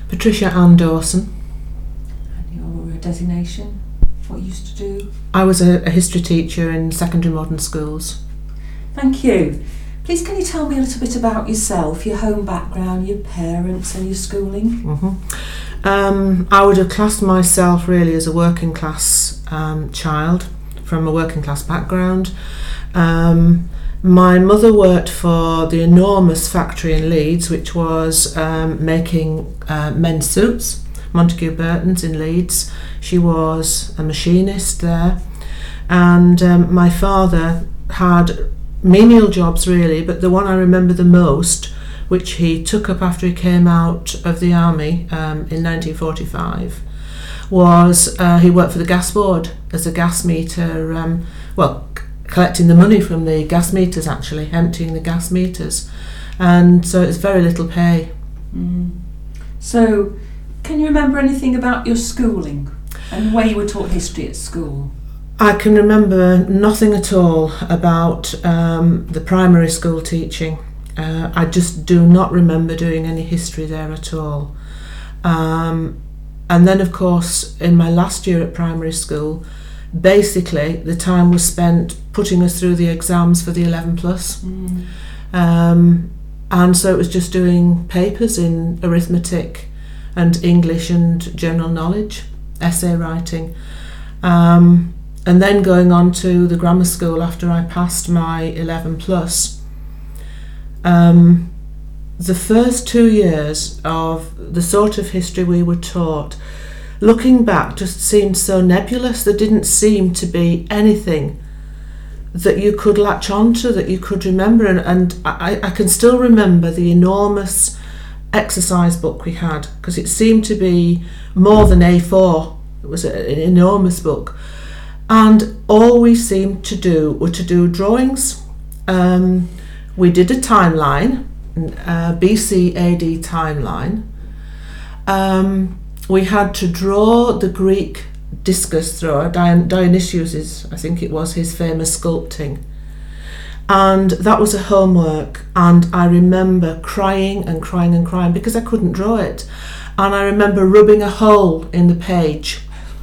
Patricia Ann Dawson. And your designation? What you used to do? I was a history teacher in secondary modern schools. Thank you. Please can you tell me a little bit about yourself, your home background, your parents and your schooling? I would have classed myself really as a working class child from a working class background. My mother worked for the enormous factory in Leeds, which was making men's suits, Montague Burton's in Leeds. She was a machinist there. And my father had menial jobs really, but the one I remember the most, which he took up after he came out of the army in 1945, was he worked for the gas board as a gas meter, collecting the money from the gas meters, actually emptying the gas meters, and so it's very little pay. So can you remember anything about your schooling and where you were taught history at school? I can remember nothing at all about the primary school teaching. I just do not remember doing any history there at all. And then, of course, in my last year at primary school, basically the time was spent putting us through the exams for the 11 plus. And so it was just doing papers in arithmetic and English and general knowledge, essay writing. And then going on to the grammar school after I passed my 11 plus. The first 2 years of the sort of history we were taught, looking back, just seemed so nebulous. There didn't seem to be anything that you could latch onto, that you could remember. And I can still remember the enormous exercise book we had, because it seemed to be more than A4. It was an enormous book. And all we seemed to do were to do drawings. We did a timeline, BC AD timeline. We had to draw the Greek discus thrower, Dionysius, I think it was, his famous sculpting. And that was a homework, and I remember crying and crying and crying because I couldn't draw it. And I remember rubbing a hole in the page.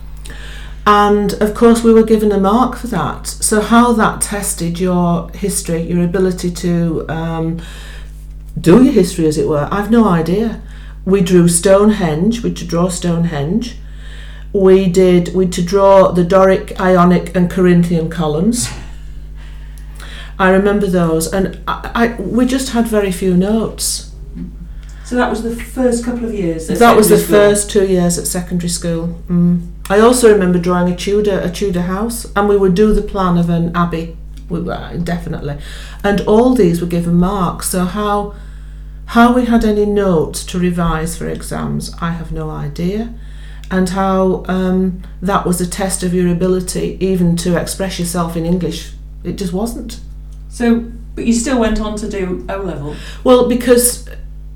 And of course we were given a mark for that. So how that tested your history, your ability to do your history as it were, I've no idea. We drew Stonehenge, we had to draw Stonehenge. We to draw the Doric, Ionic and Corinthian columns. I remember those, and we just had very few notes. So that was the first couple of years? That was the first 2 years at secondary school. I also remember drawing a Tudor house, and we would do the plan of an abbey, definitely. And all these were given marks, so how we had any notes to revise for exams, I have no idea. And how that was a test of your ability even to express yourself in English, it just wasn't. So, but you still went on to do O-level? Well, because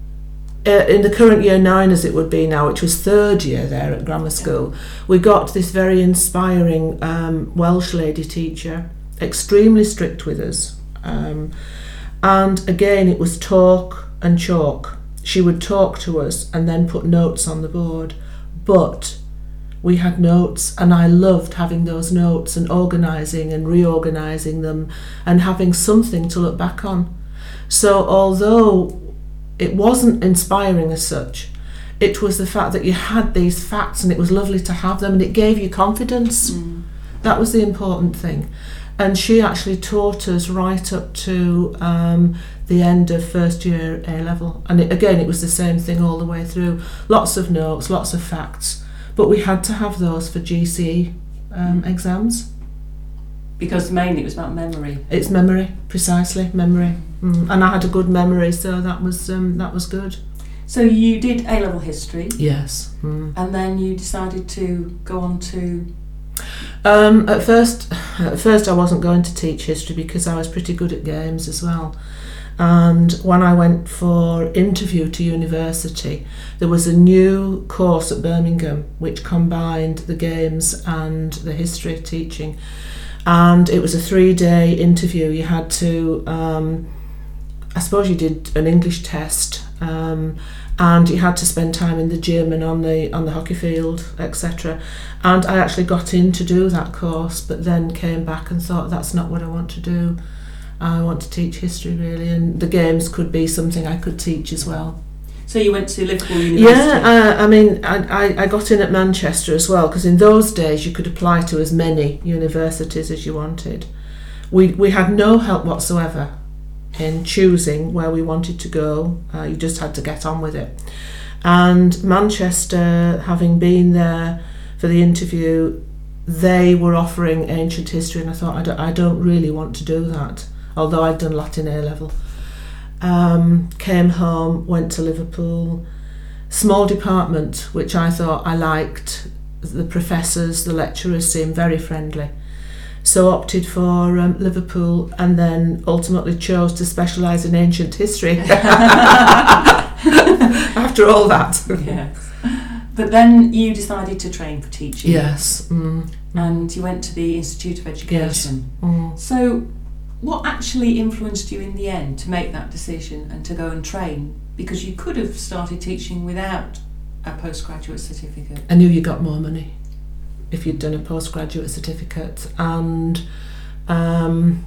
in the current year 9 as it would be now, which was third year there at grammar school, we got this very inspiring Welsh lady teacher, extremely strict with us. And again, it was talk and chalk. She would talk to us and then put notes on the board. But we had notes, and I loved having those notes and organising and reorganising them and having something to look back on. So although it wasn't inspiring as such, it was the fact that you had these facts and it was lovely to have them, and it gave you confidence. That was the important thing. And she actually taught us right up to the end of first year A-level. And it was the same thing all the way through. Lots of notes, lots of facts. But we had to have those for GCE exams. Because mainly it was about memory. It's memory, precisely, memory. And I had a good memory, so that was good. So you did A-level history? Yes. And then you decided to go on to... At first I wasn't going to teach history because I was pretty good at games as well. And when I went for interview to university, there was a new course at Birmingham which combined the games and the history teaching. And it was a 3-day interview. You had to, I suppose you did an English test, and you had to spend time in the gym and on the hockey field, etc. And I actually got in to do that course, but then came back and thought, that's not what I want to do. I want to teach history, really, and the games could be something I could teach as well. So you went to Liverpool University? Yeah, I mean, I got in at Manchester as well, because in those days you could apply to as many universities as you wanted. We had no help whatsoever in choosing where we wanted to go. You just had to get on with it. And Manchester, having been there for the interview, they were offering ancient history, and I thought, I don't really want to do that, although I'd done Latin A-level. Came home, went to Liverpool, small department, which I thought I liked. The professors, the lecturers seemed very friendly. So opted for Liverpool, and then ultimately chose to specialise in ancient history after all that. Yes. But then you decided to train for teaching. Yes. And you went to the Institute of Education. Yes. So what actually influenced you in the end to make that decision and to go and train? Because you could have started teaching without a postgraduate certificate. I knew you got more money if you'd done a postgraduate certificate, and I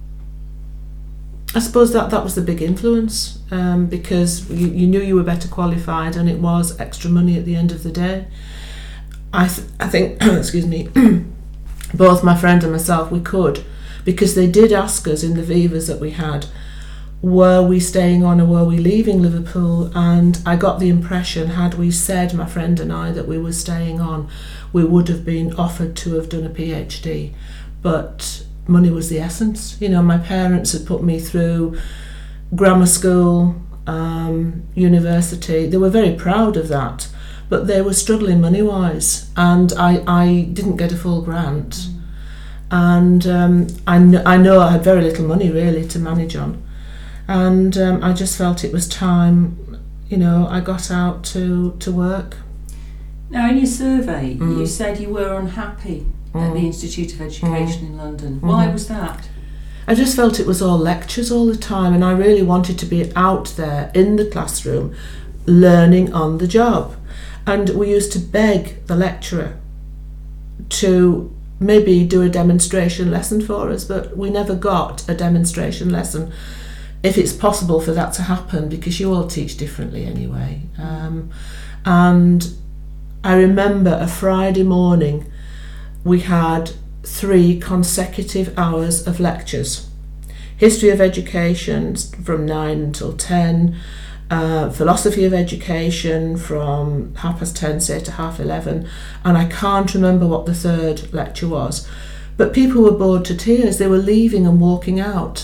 suppose that was the big influence, because you knew you were better qualified, and it was extra money at the end of the day. I think excuse me, both my friend and myself, we could, because they did ask us in the Vivas that we had, were we staying on or were we leaving Liverpool? And I got the impression, had we said, my friend and I, that we were staying on, we would have been offered to have done a PhD. But money was the essence. You know, my parents had put me through grammar school, university. They were very proud of that, but they were struggling money-wise, and I didn't get a full grant. And I know I had very little money really to manage on. And I just felt it was time, you know, I got out to work. Now, in your survey, you said you were unhappy at the Institute of Education in London. Why was that? I just felt it was all lectures all the time, and I really wanted to be out there in the classroom learning on the job. And we used to beg the lecturer to maybe do a demonstration lesson for us, but we never got a demonstration lesson, if it's possible for that to happen, because you all teach differently anyway. And I remember a Friday morning we had 3 consecutive hours of lectures. History of Education from 9 until 10, Philosophy of Education from 10:30, say, to 11:30, and I can't remember what the third lecture was, but people were bored to tears. They were leaving and walking out.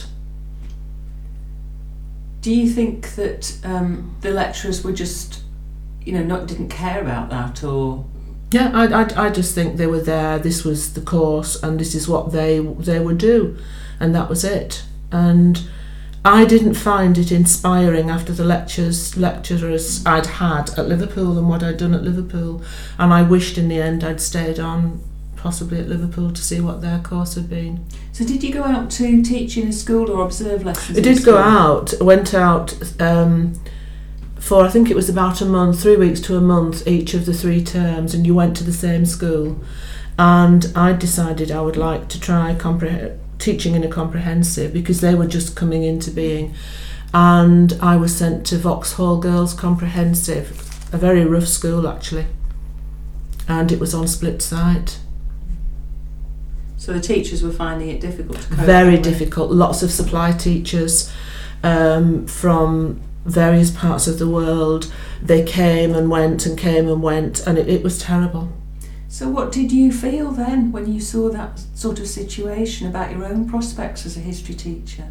Do you think that the lecturers were just, you know, didn't care about that, or? Yeah, I just think they were there. This was the course, and this is what they would do, and that was it. And I didn't find it inspiring after the lecturers I'd had at Liverpool and what I'd done at Liverpool, and I wished in the end I'd stayed on, possibly at Liverpool, to see what their course had been. So did you go out to teach in a school or observe lessons? I did go out, went out for, I think it was about a month, 3 weeks to a month each of the 3 terms, and you went to the same school. And I decided I would like to try teaching in a comprehensive, because they were just coming into being. And I was sent to Vauxhall Girls Comprehensive, a very rough school actually, and it was on split site. So the teachers were finding it difficult to cope? Very difficult. Lots of supply teachers from various parts of the world. They came and went, and it was terrible. So what did you feel then when you saw that sort of situation about your own prospects as a history teacher?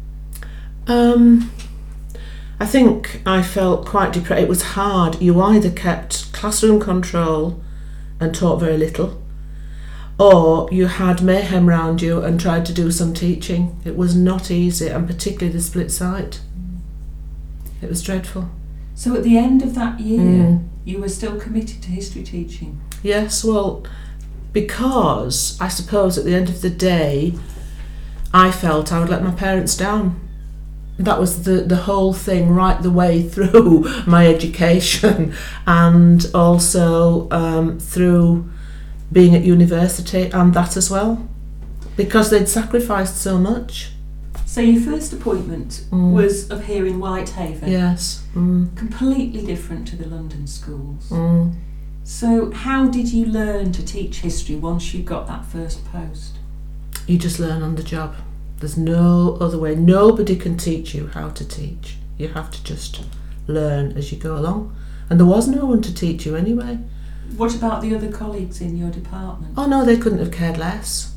I think I felt quite depressed. It was hard. You either kept classroom control and taught very little, or you had mayhem round you and tried to do some teaching. It was not easy, and particularly the split site. It was dreadful. So at the end of that year, you were still committed to history teaching? Yes, well, because I suppose at the end of the day, I felt I would let my parents down. that was the whole thing right the way through my education, and also through being at university and that as well, because they'd sacrificed so much. So your first appointment was up here in Whitehaven. Yes. Completely different to the London schools. So how did you learn to teach history once you got that first post? You just learn on the job. There's no other way. Nobody can teach you how to teach. You have to just learn as you go along. And there was no one to teach you anyway. What about the other colleagues in your department? Oh no, they couldn't have cared less.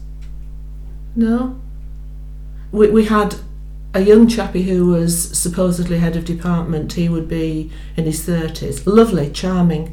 No. We had a young chappie who was supposedly head of department. He would be in his 30s. Lovely, charming.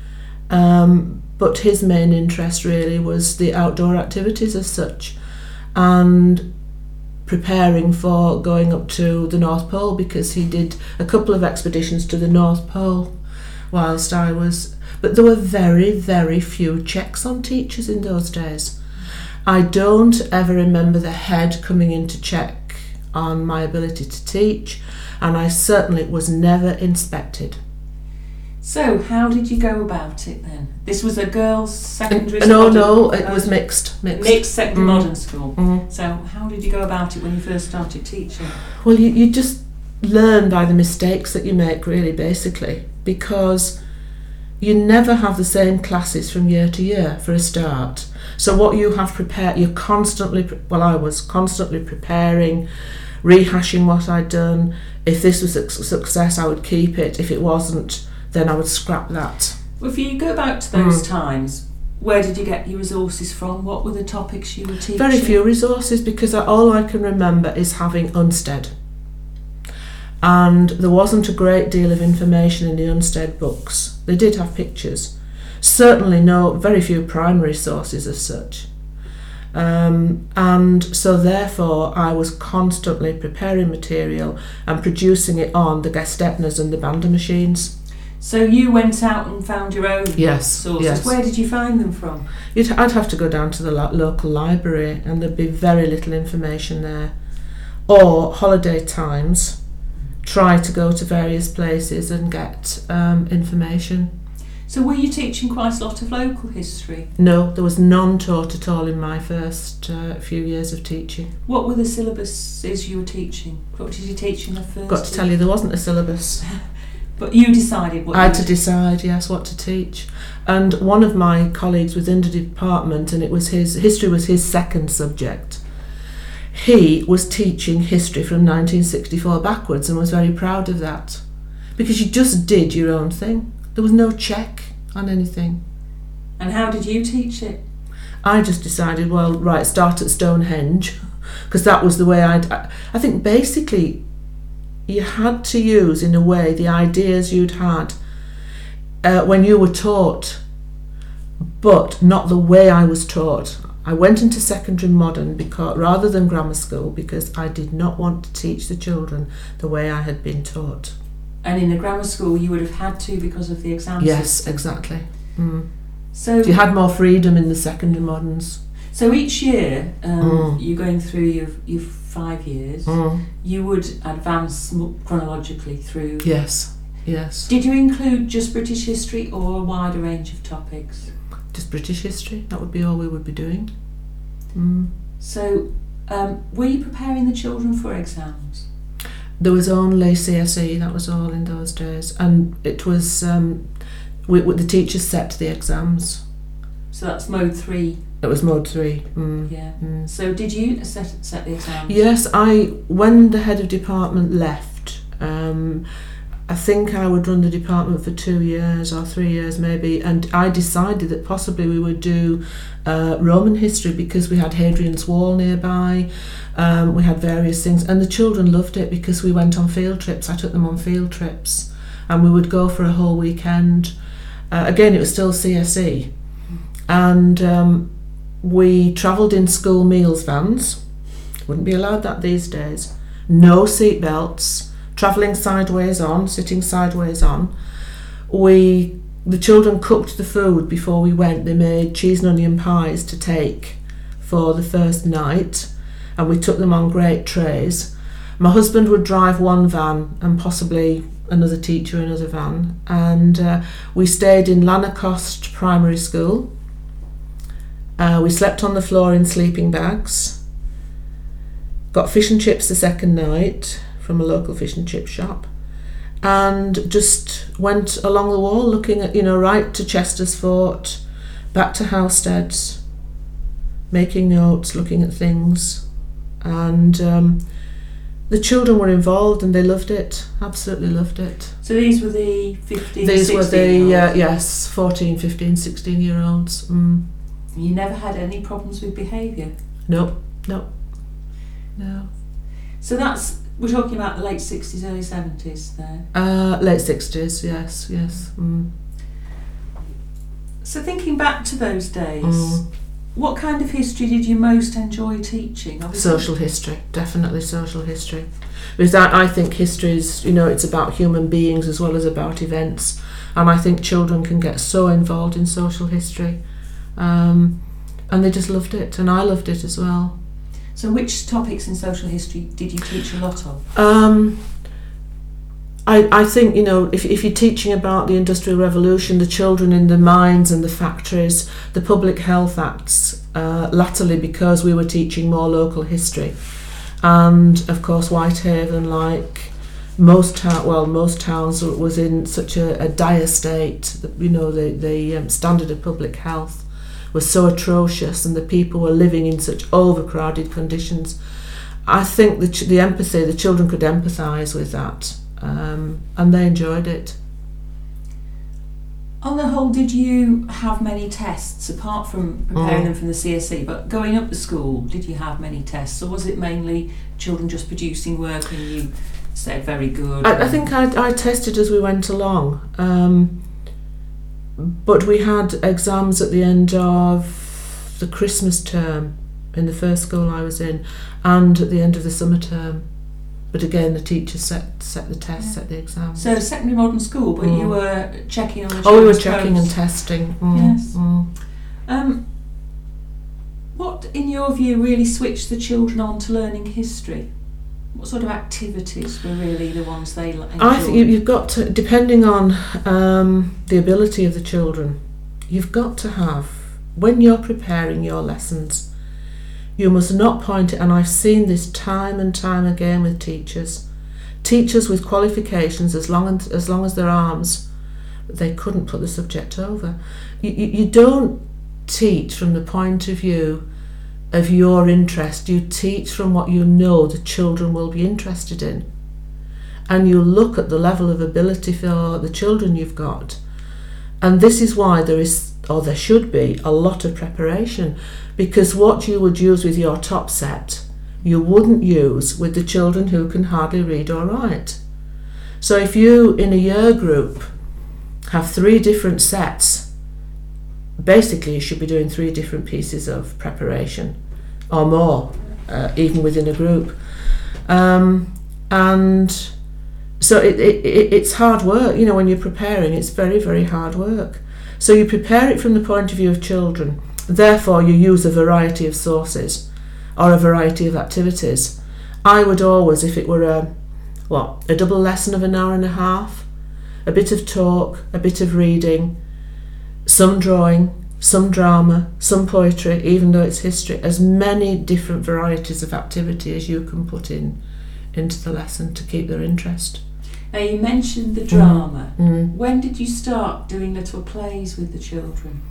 But his main interest really was the outdoor activities as such, and preparing for going up to the North Pole, because he did a couple of expeditions to the North Pole whilst I was... But there were very, very few checks on teachers in those days. I don't ever remember the head coming in to check on my ability to teach, and I certainly was never inspected. So how did you go about it then? This was a girls' secondary school? No, it was mixed. Mixed secondary modern school. So how did you go about it when you first started teaching? Well, you just learn by the mistakes that you make, really, basically, because you never have the same classes from year to year, for a start. So what you have prepared, you're constantly, I was constantly preparing, rehashing what I'd done. If this was a success, I would keep it. If it wasn't, then I would scrap that. Well, if you go back to those times, where did you get your resources from? What were the topics you were teaching? Very few resources, because all I can remember is having Unstead. And there wasn't a great deal of information in the Unstead books. They did have pictures. Certainly very few primary sources as such. And so therefore I was constantly preparing material and producing it on the Gestetners and the Bander machines. So you went out and found your own sources. Yes. Where did you find them from? I'd have to go down to the local library, and there'd be very little information there. Or holiday times, try to go to various places and get information. So were you teaching quite a lot of local history? No, there was none taught at all in my first few years of teaching. What were the syllabuses you were teaching? What did you teach in the first? Got to tell you, there wasn't a syllabus. But you decided what I had to decide, yes, what to teach. And one of my colleagues was in the department, and history was his second subject. He was teaching history from 1964 backwards and was very proud of that, because you just did your own thing. There was no check on anything. And how did you teach it? I just decided, start at Stonehenge, because that was the way I think basically you had to use, in a way, the ideas you'd had when you were taught, but not the way I was taught. I went into secondary modern rather than grammar school, because I did not want to teach the children the way I had been taught. And in a grammar school you would have had to, because of the exam Yes, system. exactly. So you had more freedom in the secondary moderns. So each year, you're going through your 5 years, you would advance chronologically through. Yes. Did you include just British history or a wider range of topics? Just British history, that would be all we would be doing. So were you preparing the children for exams? There was only CSE, that was all in those days, and it was the teachers set the exams. So that's mode 3. It was mode 3. So did you set the exams? Yes, when the head of department left, I think I would run the department for 2 years or 3 years maybe, and I decided that possibly we would do Roman history, because we had Hadrian's Wall nearby. We had various things, and the children loved it, because we went on field trips. I took them on field trips, and we would go for a whole weekend. Again, it was still CSE, and we travelled in school meals vans. Wouldn't be allowed that these days. No seat belts, travelling sideways on, sitting sideways on. The children cooked the food before we went. They made cheese and onion pies to take for the first night, and we took them on great trays. My husband would drive one van and possibly another teacher another van, and we stayed in Lanercost Primary School. We slept on the floor in sleeping bags, got fish and chips the second night from a local fish and chip shop, and just went along the wall looking at, right to Chester's Fort, back to Howsteads, making notes, looking at things, and the children were involved and they loved it, absolutely loved it. So these were the 15, These 16 were the, year yes, 14, 15, 16-year-olds. You never had any problems with behaviour? No. So we're talking about the late 60s, early 70s there? Late 60s, yes. So thinking back to those days, what kind of history did you most enjoy teaching? Obviously. Social history, definitely social history. Because I think history is, it's about human beings as well as about events. And I think children can get so involved in social history. And they just loved it, and I loved it as well. So which topics in social history did you teach a lot of? I think, if you're teaching about the Industrial Revolution, the children in the mines and the factories, the Public Health Acts, latterly because we were teaching more local history. And of course Whitehaven, like most towns, was in such a dire state that, the standard of public health was so atrocious and the people were living in such overcrowded conditions. I think the children could empathise with that. And they enjoyed it. On the whole, did you have many tests, apart from preparing them from the CSE, but going up the school, did you have many tests, or was it mainly children just producing work and you said very good? I think I tested as we went along, but we had exams at the end of the Christmas term in the first school I was in, and at the end of the summer term. But again, the teachers set the test, set the exams. So secondary modern school, but you were checking on the children's we were checking and testing. Yes. What, in your view, really switched the children on to learning history? What sort of activities were really the ones they enjoyed? I think you've got to, depending on the ability of the children, you've got to have, when you're preparing your lessons, you must not point it, and I've seen this time and time again with teachers with qualifications as long as their arms, but they couldn't put the subject over. You don't teach from the point of view of your interest. You teach from what you know the children will be interested in, and you look at the level of ability for the children you've got. And this is why there should be a lot of preparation, because what you would use with your top set, you wouldn't use with the children who can hardly read or write. So if you, in a year group, have 3 different sets, basically you should be doing 3 different pieces of preparation, or more, even within a group. And so it's hard work, when you're preparing, it's very, very hard work. So you prepare it from the point of view of children. Therefore, you use a variety of sources or a variety of activities. I would always, if it were a double lesson of an hour and a half, a bit of talk, a bit of reading, some drawing, some drama, some poetry, even though it's history, as many different varieties of activity as you can put into the lesson to keep their interest. Now, you mentioned the drama. When did you start doing little plays with the children?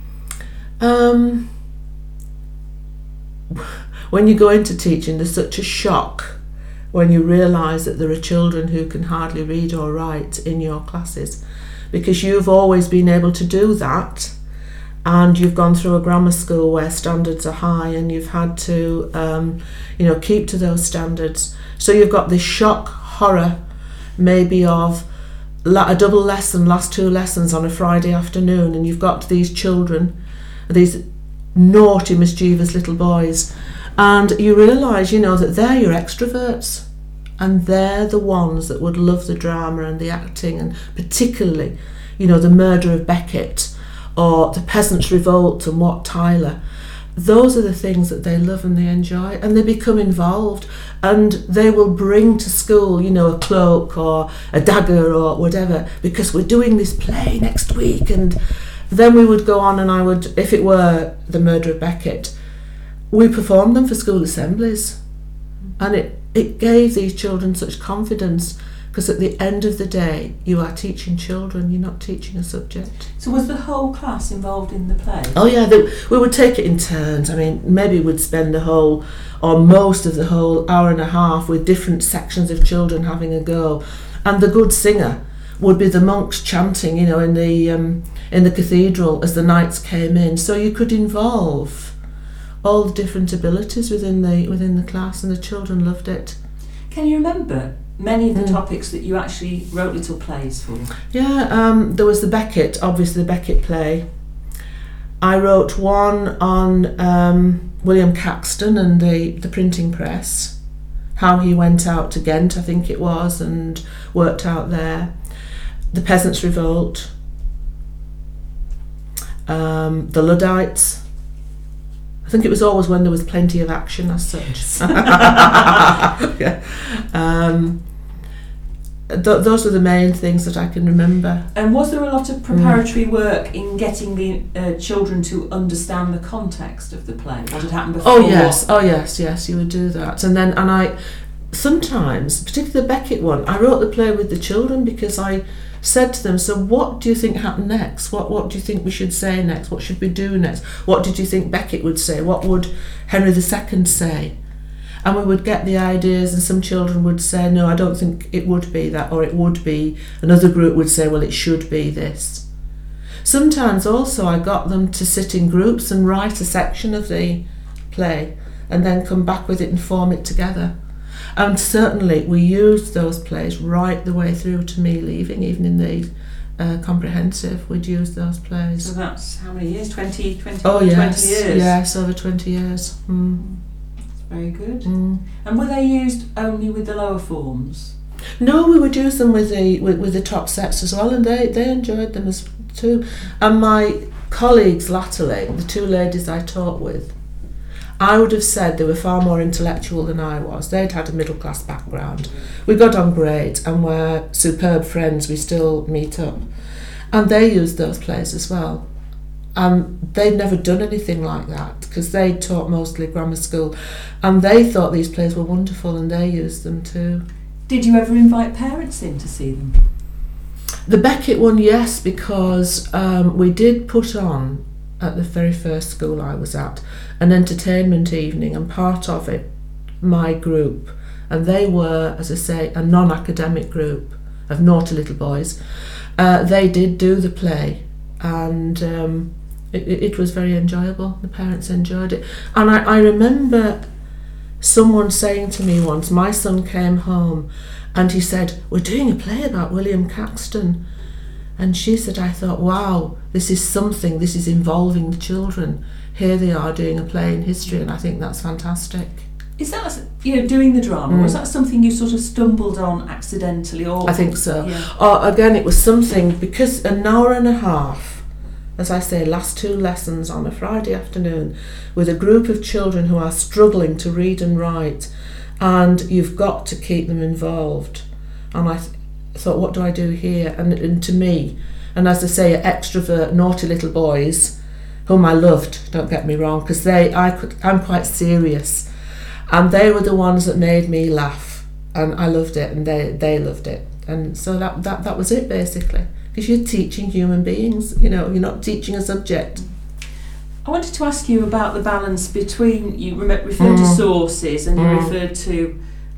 When you go into teaching, there's such a shock when you realise that there are children who can hardly read or write in your classes, because you've always been able to do that, and you've gone through a grammar school where standards are high, and you've had to keep to those standards. So you've got this shock horror maybe of a double lesson, last 2 lessons on a Friday afternoon, and you've got these children, these naughty, mischievous little boys, and you realise, that they're your extroverts, and they're the ones that would love the drama and the acting, and particularly, the murder of Beckett, or the Peasants' Revolt and Wat Tyler. those are the things that they love and they enjoy, and they become involved, and they will bring to school, a cloak or a dagger or whatever, because we're doing this play next week. And then we would go on, and I would, if it were The Murder of Beckett, we performed them for school assemblies, and it gave these children such confidence, because at the end of the day you are teaching children, you're not teaching a subject. So was the whole class involved in the play? Oh yeah, we would take it in turns. I mean, maybe we'd spend the whole, or most of the whole hour and a half with different sections of children having a go, and the good singer would be the monks chanting, in the cathedral as the nights came in. So you could involve all the different abilities within the class, and the children loved it. Can you remember many of the topics that you actually wrote little plays for? Yeah, there was the Beckett, obviously the Beckett play. I wrote one on William Caxton and the printing press, how he went out to Ghent, I think it was, and worked out there. The Peasants' Revolt, the Luddites. I think it was always when there was plenty of action as such. Yeah. Those are the main things that I can remember. And was there a lot of preparatory work in getting the children to understand the context of the play? What had happened before? Oh yes, you would do that. And I sometimes, particularly the Beckett one, I wrote the play with the children, because I said to them, so what do you think happened next? What do you think we should say next? What should we do next? What did you think Beckett would say? What would Henry II say? And we would get the ideas, and some children would say, no, I don't think it would be that, or it would be. Another group would say, well, it should be this. Sometimes also I got them to sit in groups and write a section of the play and then come back with it and form it together. And certainly we used those plays right the way through to me leaving, even in the comprehensive, we'd use those plays. So that's how many years? 20 oh, yes, 20 years? Yes, over 20 years. Very good. And were they used only with the lower forms? No, we would use them with the top sets as well, and they enjoyed them as too. And my colleagues latterly, the two ladies I taught with, I would have said they were far more intellectual than I was. They'd had a middle class background. We got on great and were superb friends. We still meet up. And they used those plays as well. They'd never done anything like that, because they taught mostly grammar school, and they thought these plays were wonderful, and they used them too. Did you ever invite parents in to see them? The Beckett one, yes, because we did put on, at the very first school I was at, an entertainment evening, and part of it, my group, and they were, as I say, a non-academic group of naughty little boys. They did do the play, and it was very enjoyable. The parents enjoyed it. And I remember someone saying to me once, my son came home and he said, we're doing a play about William Caxton. And she said, I thought, wow, this is something, this is involving the children. Here they are doing a play in history, and I think that's fantastic. Is that, doing the drama, was that something you sort of stumbled on accidentally? Or I think so. Yeah. Or again, it was something, because an hour and a half, as I say, last two lessons on a Friday afternoon with a group of children who are struggling to read and write, and you've got to keep them involved. And I thought, what do I do here? And to me, and as I say, extrovert, naughty little boys, whom I loved, don't get me wrong, because I'm quite serious, and they were the ones that made me laugh, and I loved it, and they loved it, and so that was it basically. Because you're teaching human beings, you're not teaching a subject. I wanted to ask you about the balance between, you referred to sources, and you referred to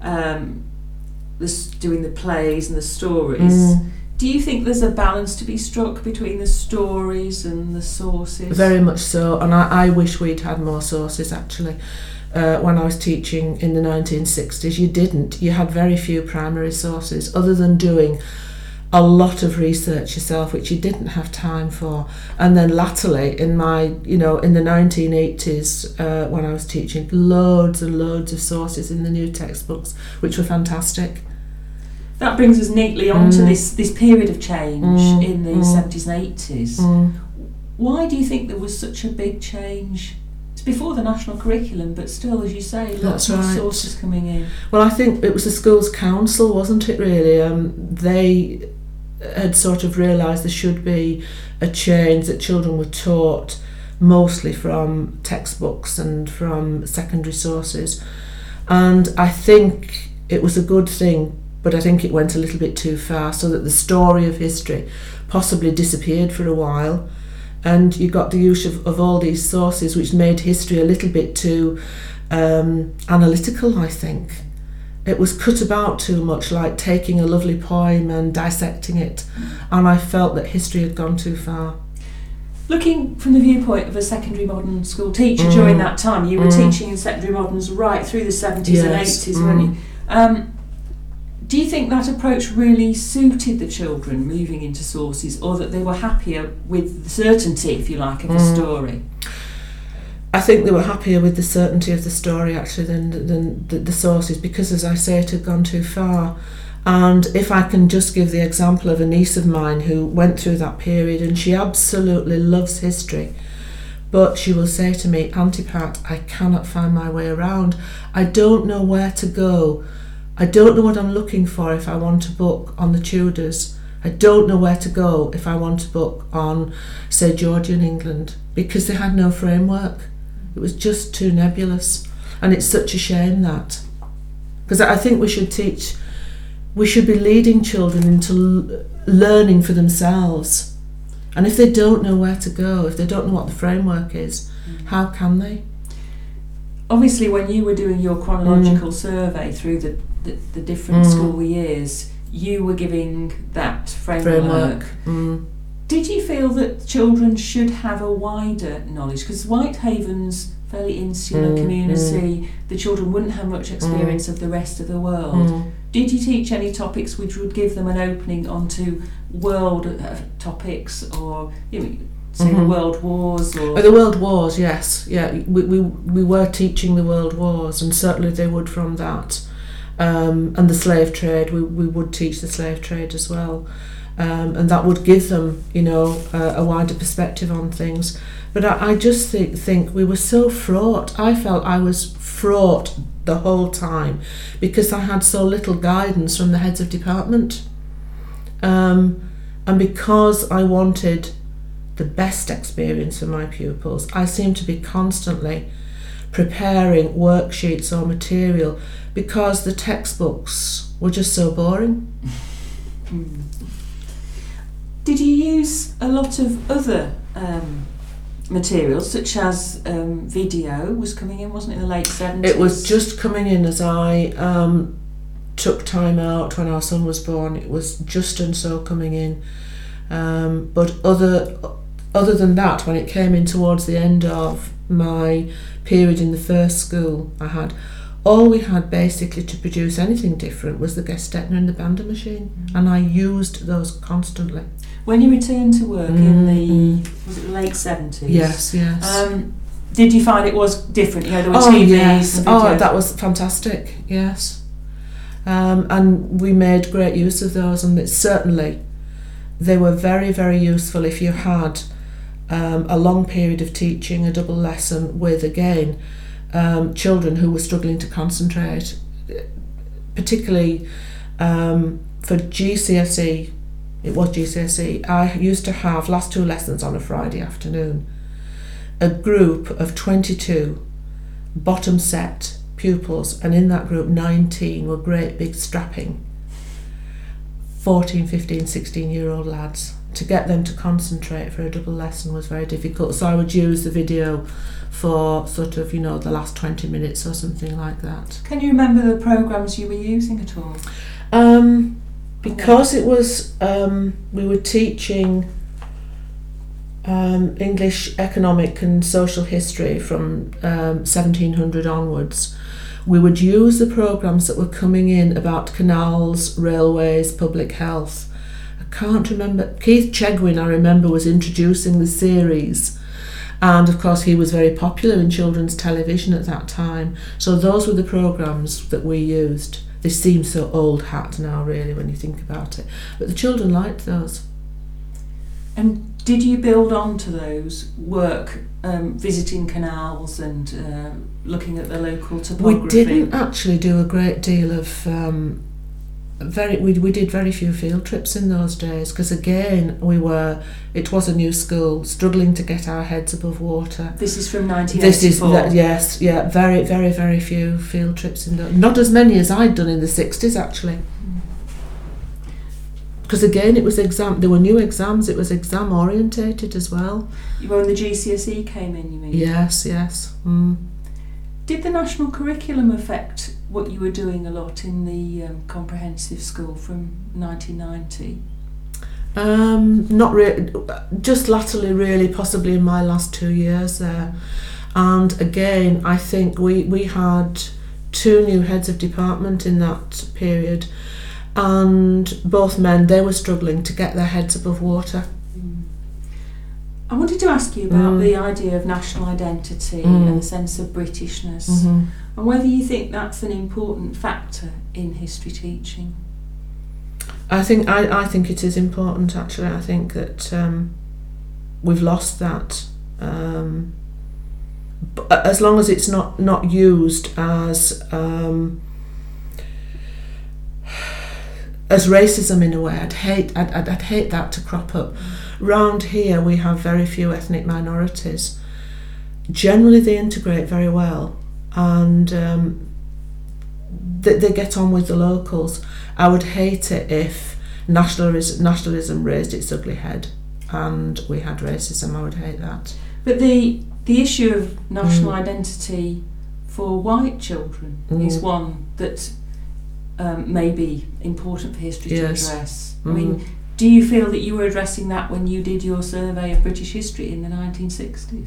doing the plays and the stories. Do you think there's a balance to be struck between the stories and the sources? Very much so, and I wish we'd had more sources actually. When I was teaching in the 1960s, you didn't. You had very few primary sources, other than doing a lot of research yourself, which you didn't have time for. And then latterly, in the 1980s, when I was teaching, loads and loads of sources in the new textbooks, which were fantastic. That brings us neatly on to this period of change in the 70s and 80s. Why do you think there was such a big change, It's before the national curriculum, but still, as you say, lots That's of right. sources coming in. Well, I think it was the school's council, wasn't it, really? They had sort of realised there should be a change, that children were taught mostly from textbooks and from secondary sources. And I think it was a good thing, but I think it went a little bit too far, so that the story of history possibly disappeared for a while. And you got the use of all these sources, which made history a little bit too analytical, I think. It was cut about too much, like taking a lovely poem and dissecting it. And I felt that history had gone too far. Looking from the viewpoint of a secondary modern school teacher during that time, you were teaching in secondary moderns right through the 70s and 80s, weren't you? Do you think that approach really suited the children moving into sources, or that they were happier with the certainty, if you like, of the story? I think they were happier with the certainty of the story, actually, than the sources, because, as I say, it had gone too far. And if I can just give the example of a niece of mine who went through that period, and she absolutely loves history, but she will say to me, "Auntie Pat, I cannot find my way around. I don't know where to go. I don't know what I'm looking for if I want a book on the Tudors. I don't know where to go if I want a book on, say, Georgian England," because they had no framework. It was just too nebulous. And it's such a shame that. Because I think we should be leading children into learning for themselves. And if they don't know where to go, if they don't know what the framework is, how can they? Obviously, when you were doing your chronological survey through the different school years, you were giving that framework. Did you feel that children should have a wider knowledge? Because Whitehaven's fairly insular community, the children wouldn't have much experience of the rest of the world. Did you teach any topics which would give them an opening onto world topics, or say the World Wars? Or the World Wars, yes. Yeah, we were teaching the World Wars, and certainly they would from that. And the slave trade, we would teach the slave trade as well. And that would give them, a wider perspective on things. But I just think we were so fraught. I felt I was fraught the whole time because I had so little guidance from the heads of department. And because I wanted the best experience for my pupils, I seemed to be constantly preparing worksheets or material because the textbooks were just so boring. Did you use a lot of other materials, such as video was coming in, wasn't it, in the late 70s? It was just coming in as I took time out when our son was born. It was just and so coming in. But other than that, when it came in towards the end of my period in the first school all we had basically to produce anything different was the Gestetner and the Bander machine, and I used those constantly. When you returned to work in the late 70s? Yes. Did you find it was different? There were TVs and video. That was fantastic, yes. And we made great use of those, and certainly they were very, very useful if you had a long period of teaching, a double lesson with, again, children who were struggling to concentrate, particularly for GCSE. It was GCSE. I used to have last two lessons on a Friday afternoon. A group of 22 bottom set pupils, and in that group 19 were great big strapping 14, 15, 16-year-old lads. To get them to concentrate for a double lesson was very difficult, so I would use the video for sort of, the last 20 minutes or something like that. Can you remember the programmes you were using at all? Because it was, we were teaching English economic and social history from 1700 onwards, we would use the programmes that were coming in about canals, railways, public health. I can't remember. Keith Chegwin, I remember, was introducing the series, and of course he was very popular in children's television at that time. So those were the programmes that we used. They seem so old hat now, really, when you think about it. But the children liked those. And Did you build on to those work, visiting canals and looking at the local topography? We didn't actually do a great deal of we did very few field trips in those days, because again it was a new school, struggling to get our heads above water. This is from 1984. Yes, yeah, very, very, very few field trips in those. Not as many as I'd done in the 60s actually. Because again, it was there were new exams, it was exam orientated as well. When the GCSE came in, you mean? Yes. Did the national curriculum affect what you were doing a lot in the comprehensive school from 1990? Not really, just latterly really, possibly in my last 2 years there. And again, I think we had 2 new heads of department in that period, and both men, they were struggling to get their heads above water. I wanted to ask you about the idea of national identity and the sense of Britishness, and whether you think that's an important factor in history teaching. I think it is important actually. I think that we've lost that. As long as it's not used as racism in a way, I'd hate that to crop up. Round here we have very few ethnic minorities. Generally they integrate very well, and they get on with the locals. I would hate it if nationalism raised its ugly head and we had racism. I would hate that. But the issue of national identity for white children is one that may be important for history to address. I mean, do you feel that you were addressing that when you did your survey of British history in the 1960s?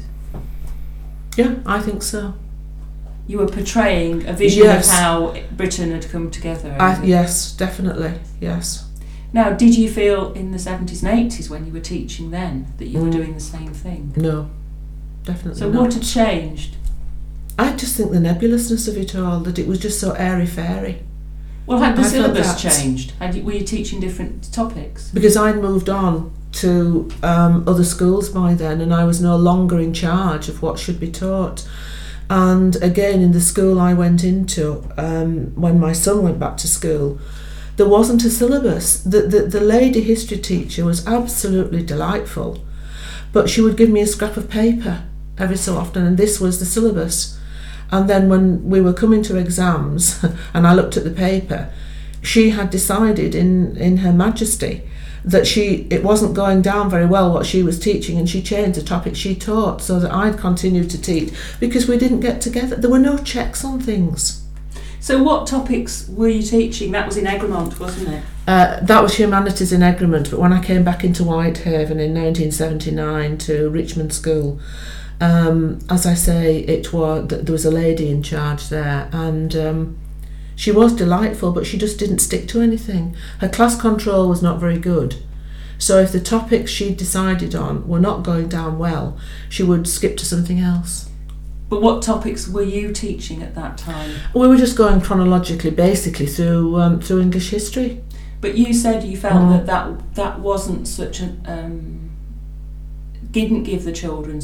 Yeah, I think so. You were portraying a vision of how Britain had come together. Yes, definitely, yes. Now, did you feel in the 70s and 80s when you were teaching then that you were doing the same thing? No, definitely not. So what had changed? I just think the nebulousness of it all, that it was just so airy-fairy. Well, had the syllabus changed? Were you teaching different topics? Because I'd moved on to other schools by then, and I was no longer in charge of what should be taught. And again, in the school I went into, when my son went back to school, there wasn't a syllabus. The lady history teacher was absolutely delightful, but she would give me a scrap of paper every so often, and this was the syllabus. And then when we were coming to exams and I looked at the paper, she had decided in Her Majesty that it wasn't going down very well what she was teaching, and she changed the topic she taught so that I'd continue to teach, because we didn't get together. There were no checks on things. So what topics were you teaching? That was in Egremont, wasn't it? That was humanities in Egremont, but when I came back into Whitehaven in 1979 to Richmond School, as I say, there was a lady in charge there, and she was delightful, but she just didn't stick to anything. Her class control was not very good, so if the topics she decided on were not going down well, she would skip to something else. But what topics were you teaching at that time? We were just going chronologically, basically through English history. But you said you felt that wasn't such a didn't give the children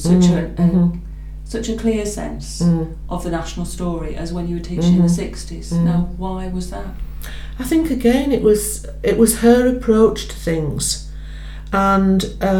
such a clear sense of the national story as when you were teaching in the 60s. Now, why was that? I think again it was her approach to things, and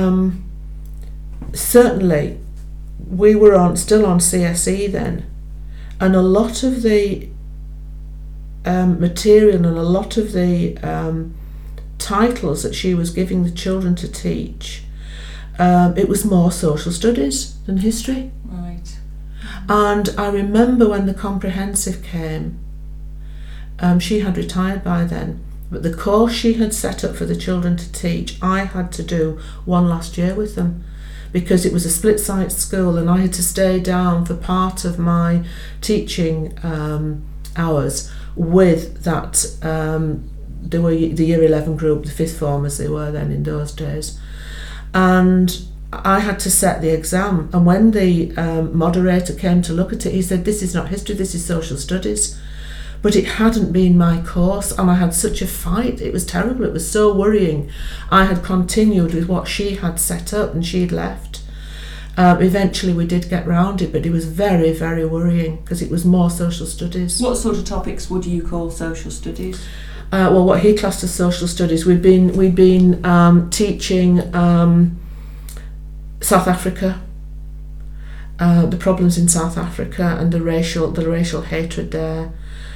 certainly we were still on CSE then, and a lot of the material and a lot of the titles that she was giving the children to teach, it was more social studies than history. Right. And I remember when the comprehensive came, she had retired by then, but the course she had set up for the children to teach, I had to do one last year with them, because it was a split site school and I had to stay down for part of my teaching hours with that. They were the year 11 group, the fifth form as they were then in those days, and I had to set the exam. And when the moderator came to look at it, he said, "This is not history, this is social studies." but it hadn't been my course, and I had such a fight. It was terrible. It was so worrying. I had continued with what she had set up and she'd left. Eventually we did get round it, but it was very, very worrying because it was more social studies. What sort of topics would you call social studies? Well, what he classed as social studies, we'd been teaching South Africa, the problems in South Africa and the racial hatred there.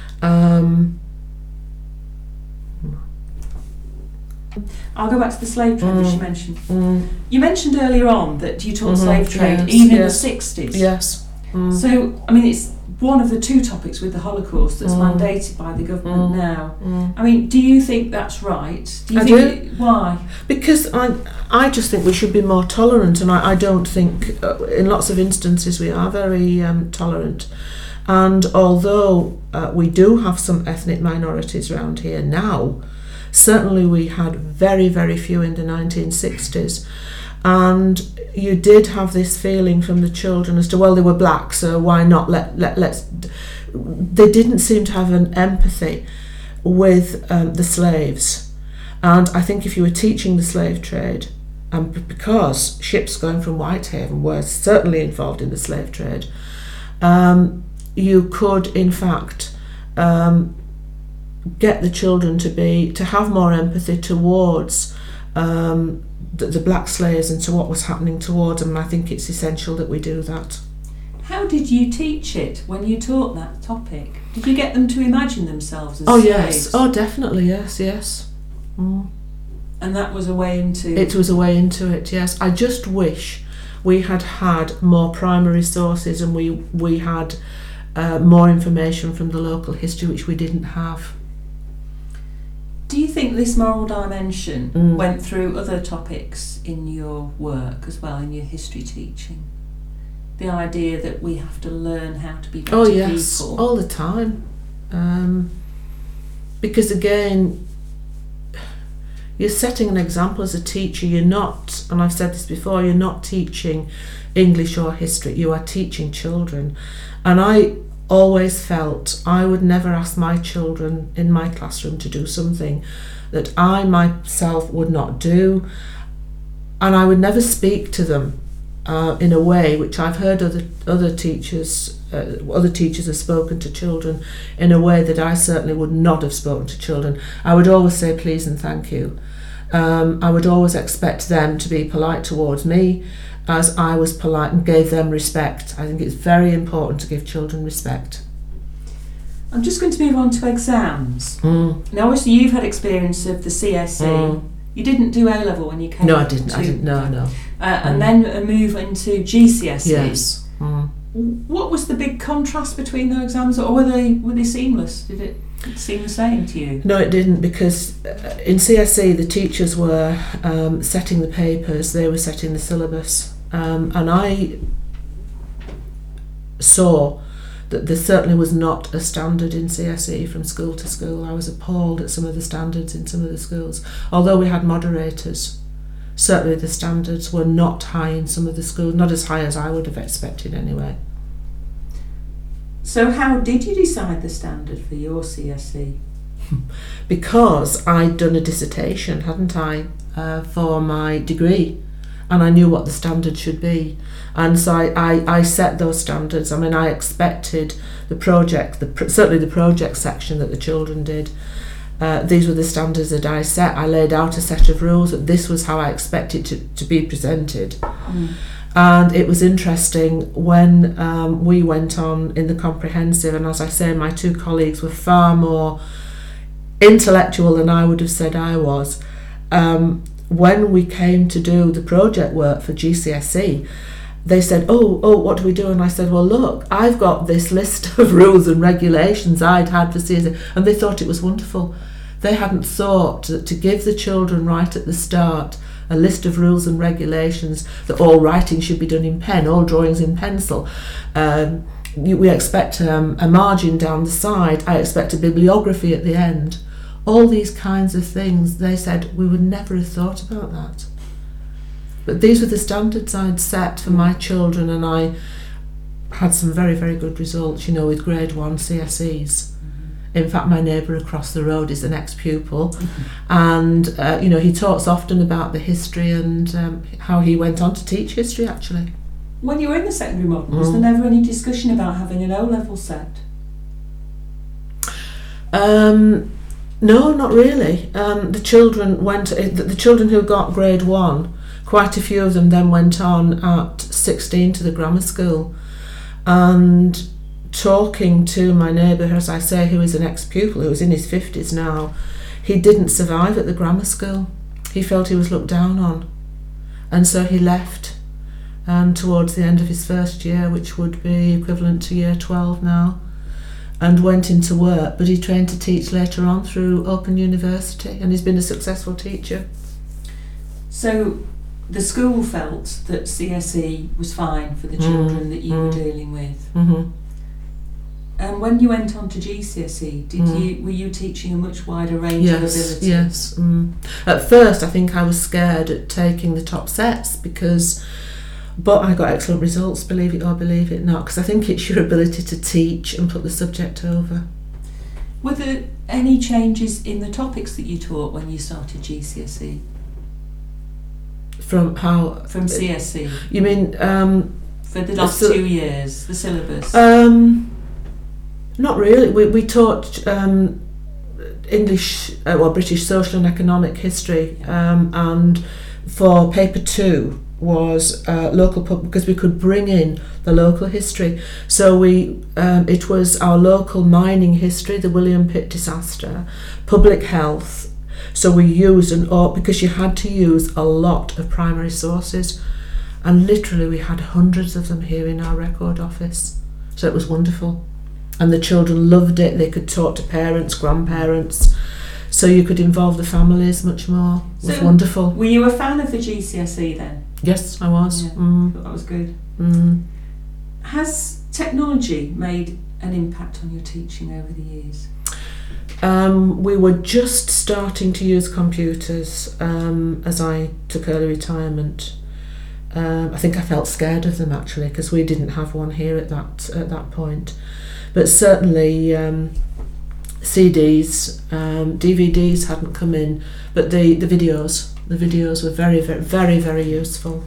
I'll go back to the slave trade that you mentioned. You mentioned earlier on that you taught slave trade yes, even yes. in the 60s. Yes. So, I mean, it's one of the two topics with the Holocaust that's mandated by the government now. I mean, do you think that's right? Do you think why? Because I just think we should be more tolerant, and I don't think in lots of instances we are very tolerant. And although we do have some ethnic minorities around here now, certainly we had very, very few in the 1960s. And you did have this feeling from the children as to, well, they were black, so why not let's... They didn't seem to have an empathy with the slaves. And I think if you were teaching the slave trade, because ships going from Whitehaven were certainly involved in the slave trade, you could, in fact, get the children to have more empathy towards the black slaves and to what was happening towards them. And I think it's essential that we do that. How did you teach it when you taught that topic? Did you get them to imagine themselves as slaves? Yes. Oh, definitely, yes. And that was a way into... It was a way into it, yes. I just wish we had more primary sources and we had more information from the local history, which we didn't have. Do you think this moral dimension went through other topics in your work as well, in your history teaching? The idea that we have to learn how to be better people? All the time. Because again, you're setting an example as a teacher. You're not, and I've said this before, you're not teaching English or history, you are teaching children. And I always felt I would never ask my children in my classroom to do something that I myself would not do, and I would never speak to them in a way which I've heard other teachers have spoken to children in a way that I certainly would not have spoken to children. I would always say please and thank you. I would always expect them to be polite towards me as I was polite and gave them respect. I think it's very important to give children respect. I'm just going to move on to exams. Now obviously you've had experience of the CSE. You didn't do A-level when you came. No, I didn't. No. And then a move into GCSE. Yes. What was the big contrast between those exams, or were they seamless? Did it seem the same to you? No, it didn't, because in CSE the teachers were setting the papers, they were setting the syllabus, and I saw that there certainly was not a standard in CSE from school to school. I was appalled at some of the standards in some of the schools. Although we had moderators, certainly the standards were not high in some of the schools, not as high as I would have expected anyway. So how did you decide the standard for your CSE? Because I'd done a dissertation, hadn't I, for my degree, and I knew what the standard should be. And so I set those standards. I mean, I expected the project, certainly the project section that the children did, these were the standards that I set. I laid out a set of rules that this was how I expected to be presented. And it was interesting when we went on in the comprehensive, and as I say, my two colleagues were far more intellectual than I would have said I was. When we came to do the project work for GCSE, they said, oh, what do we do? And I said, well, look, I've got this list of rules and regulations I'd had for CSE, and they thought it was wonderful. They hadn't thought that to give the children right at the start a list of rules and regulations, that all writing should be done in pen, all drawings in pencil. We expect a margin down the side. I expect a bibliography at the end. All these kinds of things, they said, we would never have thought about that. But these were the standards I'd set for my children, and I had some very, very good results, with grade 1 CSEs. In fact, my neighbour across the road is an ex-pupil, and he talks often about the history and how he went on to teach history, actually. When you were in the secondary model, was there never any discussion about having an O-level set? No, not really. The children who got grade 1, quite a few of them then went on at 16 to the grammar school. And talking to my neighbour, as I say, who is an ex-pupil, who is in his 50s now, he didn't survive at the grammar school. He felt he was looked down on. And so he left towards the end of his first year, which would be equivalent to year 12 now, and went into work. But he trained to teach later on through Open University, and he's been a successful teacher. So the school felt that CSE was fine for the children that you were dealing with. Mm-hmm. And when you went on to GCSE, were you teaching a much wider range of abilities? Yes. At first, I think I was scared at taking the top sets but I got excellent results, believe it or believe it not, because I think it's your ability to teach and put the subject over. Were there any changes in the topics that you taught when you started GCSE? From CSE? You mean for the last 2 years, the syllabus? Not really. We taught English, British social and economic history, and for paper 2 was local because we could bring in the local history. So it was our local mining history, the William Pitt disaster, public health. So we used because you had to use a lot of primary sources, and literally we had hundreds of them here in our record office. So it was wonderful. And the children loved it. They could talk to parents, grandparents, so you could involve the families much more. It was wonderful. Were you a fan of the GCSE then? Yes, I was. Yeah, that was good. Has technology made an impact on your teaching over the years? We were just starting to use computers as I took early retirement. I think I felt scared of them actually, because we didn't have one here at that point. But certainly CDs, DVDs hadn't come in, but the videos were very, very, very, very useful.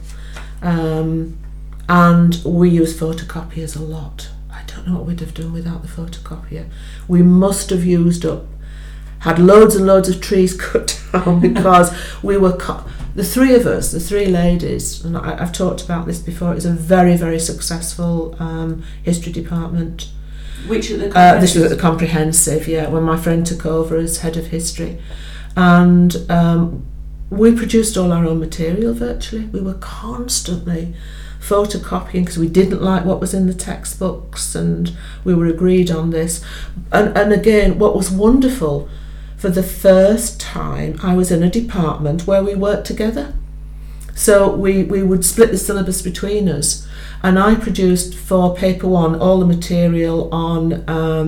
And we use photocopiers a lot. I don't know what we'd have done without the photocopier. We must have had loads and loads of trees cut down because we were the three ladies, and I've talked about this before. It was a very, very successful history department. Which at the comprehensive? This was at the comprehensive, yeah, when my friend took over as head of history. And we produced all our own material virtually. We were constantly photocopying because we didn't like what was in the textbooks, and we were agreed on this. And again, what was wonderful, for the first time I was in a department where we worked together. So we would split the syllabus between us, and I produced for paper 1 all the material on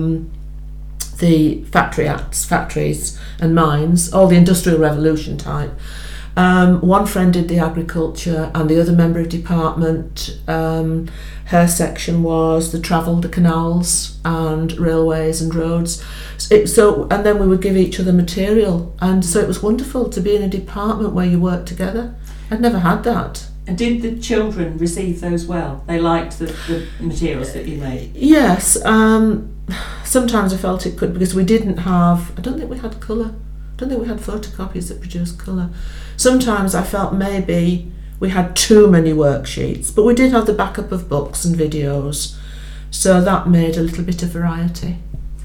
the factories and mines, all the industrial revolution type. One friend did the agriculture, and the other member of department, her section was the travel, the canals and railways and roads. And then we would give each other material, and so it was wonderful to be in a department where you work together. I'd never had that. And did the children receive those well? They liked the materials that you made? Yes. Sometimes I felt it could, because we didn't have, I don't think we had colour. I don't think we had photocopies that produced colour. Sometimes I felt maybe we had too many worksheets, but we did have the backup of books and videos, so that made a little bit of variety.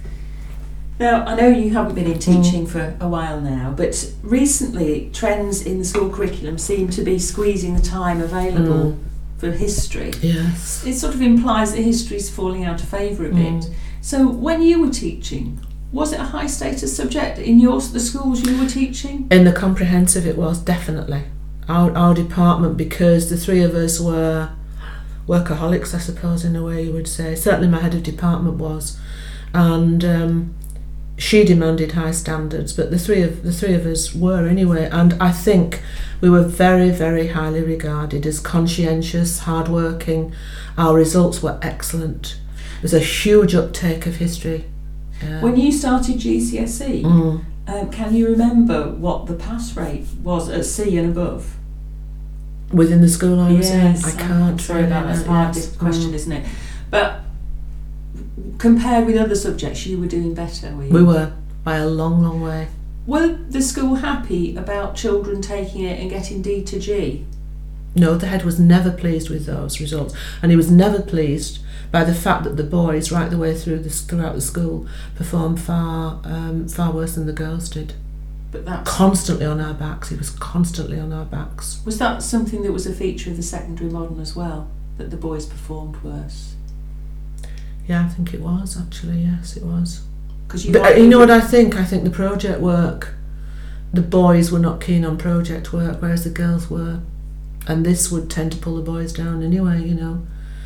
Now, I know you haven't been in teaching for a while now, but recently trends in the school curriculum seem to be squeezing the time available for history. Yes. It sort of implies that history is falling out of favour a bit. So when you were teaching, was it a high status subject in the schools you were teaching? In the comprehensive it was, definitely. Our department, because the three of us were workaholics, I suppose, in a way you would say. Certainly my head of department was. And she demanded high standards, but the three of us were anyway, and I think we were very, very highly regarded as conscientious, hard-working. Our results were excellent. There was a huge uptake of history. Yeah. When you started GCSE, can you remember what the pass rate was at C and above? Within the school I was Yes, in? I can't. sorry about that. That's a hard question, isn't it? But compared with other subjects, you were doing better, were you? We were, by a long, long way. Were the school happy about children taking it and getting D to G? No, the head was never pleased with those results, and he was never pleased by the fact that the boys, right the way throughout the school, performed far worse than the girls did. But that's constantly on our backs. He was constantly on our backs. Was that something that was a feature of the secondary modern as well, that the boys performed worse? Yeah, I think it was actually. Yes, it was. But you know what I think? I think the project work, the boys were not keen on project work, whereas the girls were, and this would tend to pull the boys down anyway, you know.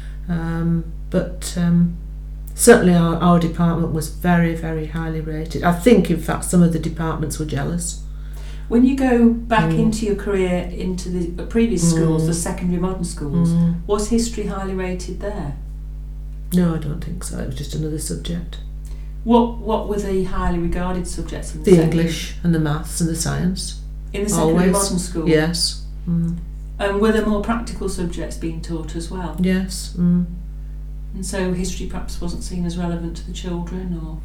Certainly our department was very, very highly rated. I think, in fact, some of the departments were jealous. When you go back into your career, into the previous schools, the secondary modern schools, was history highly rated there? No, I don't think so. It was just another subject. What were the highly regarded subjects in the English and the maths and the science. In the secondary modern school? Yes. And were there more practical subjects being taught as well? Yes. And so history perhaps wasn't seen as relevant to the children, or?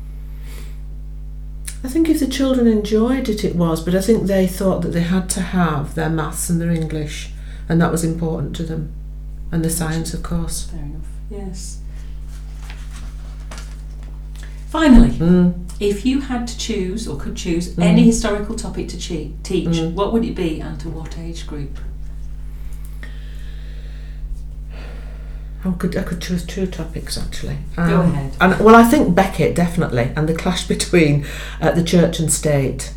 I think if the children enjoyed it, it was, but I think they thought that they had to have their maths and their English, and that was important to them. And the science, of course. Fair enough, yes. Finally, if you had to choose, or could choose, any historical topic to teach, what would it be and to what age group? I could choose two topics actually. Go ahead. Well, I think Becket definitely, and the clash between the church and state.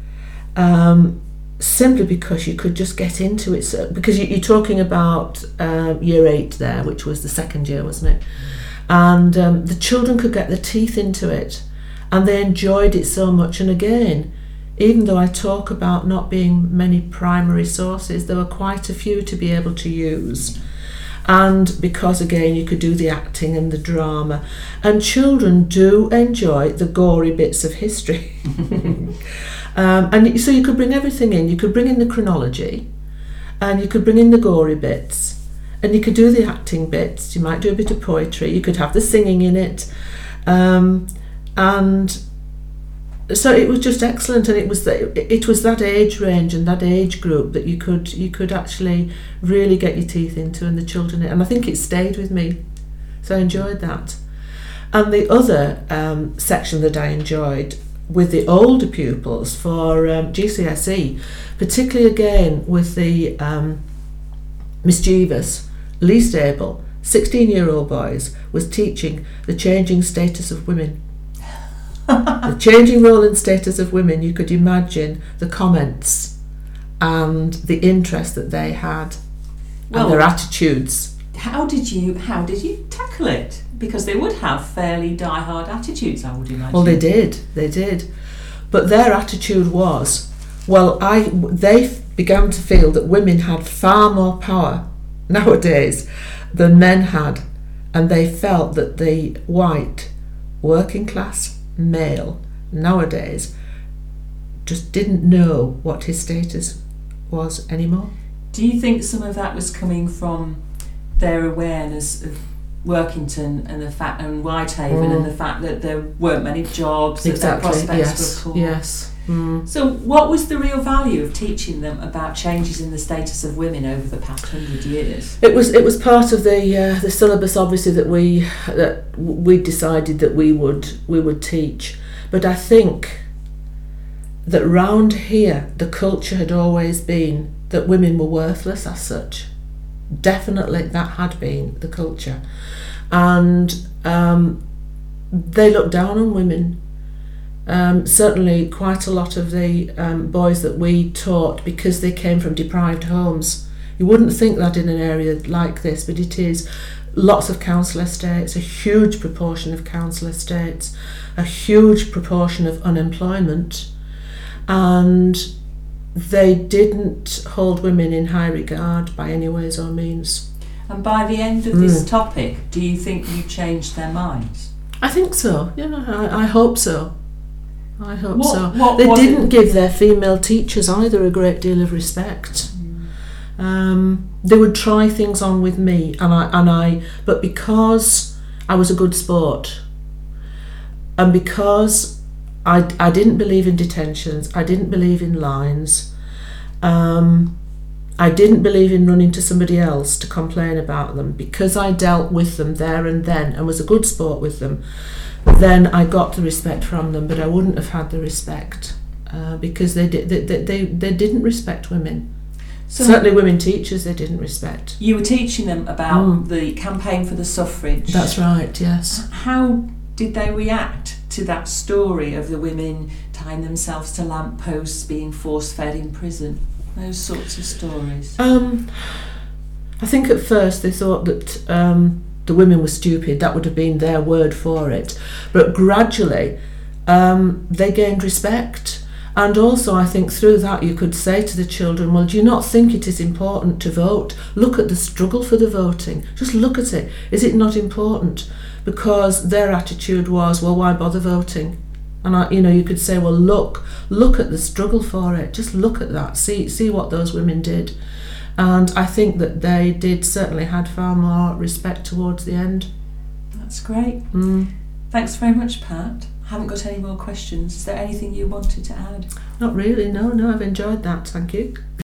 Simply because you could just get into it. Because you're talking about year 8 there, which was the second year, wasn't it? And the children could get their teeth into it, and they enjoyed it so much. And again, even though I talk about not being many primary sources, there were quite a few to be able to use. And because again you could do the acting and the drama, and children do enjoy the gory bits of history. And so you could bring everything in. You could bring in the chronology, and you could bring in the gory bits, and you could do the acting bits. You might do a bit of poetry. You could have the singing in it, and so it was just excellent. And it was that age range and that age group that you could actually really get your teeth into, and the children. And I think it stayed with me, so I enjoyed that. And the other section that I enjoyed with the older pupils for GCSE, particularly again with the mischievous, least able 16-year-old boys, was teaching the changing status of women. The changing role and status of women. You could imagine the comments and the interest that they had, and their attitudes. How did you tackle it? Because they would have fairly die-hard attitudes, I would imagine. Well, they did. But their attitude was, they began to feel that women had far more power nowadays than men had, and they felt that the white working class male nowadays just didn't know what his status was anymore. Do you think some of that was coming from their awareness of Workington and Whitehaven and the fact that there weren't many jobs, that their prospects were poor? Yes. So what was the real value of teaching them about changes in the status of women over the past 100 years? It was part of the syllabus, obviously, that we decided that we would teach. But I think that round here the culture had always been that women were worthless as such. Definitely that had been the culture, and they looked down on women. Certainly quite a lot of the boys that we taught, because they came from deprived homes. You wouldn't think that in an area like this, but it is. Lots of council estates, a huge proportion of council estates, a huge proportion of unemployment, and they didn't hold women in high regard by any ways or means. And by the end of this topic, do you think you changed their minds? I think so. Yeah, I hope so. I hope so. What They was didn't it? give their female teachers either a great deal of respect. They would try things on with me, but because I was a good sport, and because I didn't believe in detentions, I didn't believe in lines, I didn't believe in running to somebody else to complain about them, because I dealt with them there and then and was a good sport with them, then I got the respect from them. But I wouldn't have had the respect because they didn't respect women. So Certainly women teachers they didn't respect. you were teaching them about the campaign for the suffrage. That's right, yes. How did they react to that story of the women tying themselves to lampposts, being force-fed in prison? Those sorts of stories. I think at first they thought that the women were stupid. That would have been their word for it. But gradually they gained respect. And also I think through that you could say to the children, well, do you not think it is important to vote? Look at the struggle for the voting. Just look at it. Is it not important? Because their attitude was, well, why bother voting? And you could say, well, look at the struggle for it. Just look at that. See what those women did. And I think that they did certainly had far more respect towards the end. That's great. Thanks very much, Pat. I haven't got any more questions. Is there anything you wanted to add? Not really, no, I've enjoyed that, thank you.